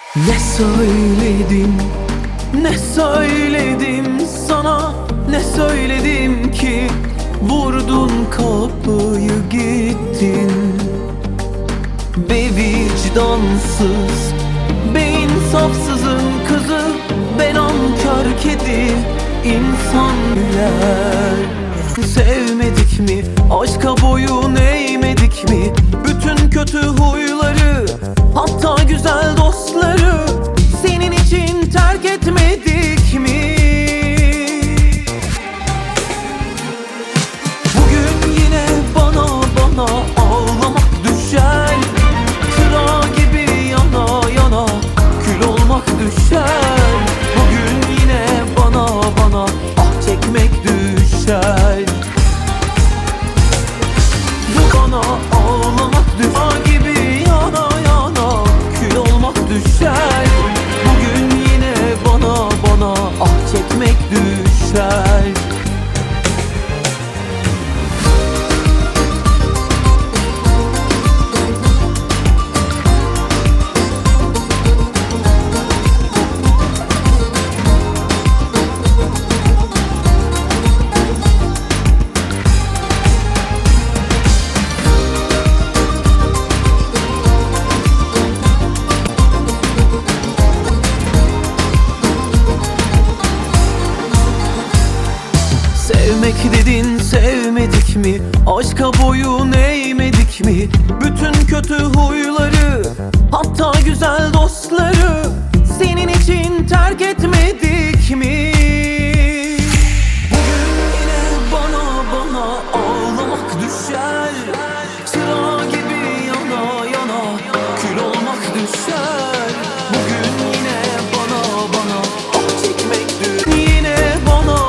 Ne söyledim, ne söyledim sana, ne söyledim ki vurdun kapıyı gittin. Be vicdansız, be insafsızın kızı, ben nankör kedi, insan güler. Sevmedik mi, aşka boyun eğmedik mi, bütün kötü huyları, hatta güzel dostları senin için terk etmedik mi? Bugün yine bana ağlamak düşer, çıra gibi yana yana kül olmak düşer. Bugün yine bana ah çekmek düşer. Bana ağlamak düşer gibi yana yana kül olmak düşer. Bugün yine bana ah çekmek düşer. Sevmek dedin, sevmedik mi? Aşka boyun eğmedik mi? Bütün kötü huyları, hatta güzel dostları senin için terk etmedik mi? Bugün yine bana ağlamak düşer, çıra gibi yana yana kül olmak düşer. Bugün yine bana ah çekmek düşer. Yine bana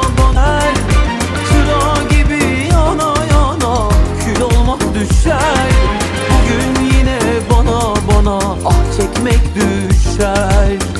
düşer. Bugün yine bana ah çekmek düşer.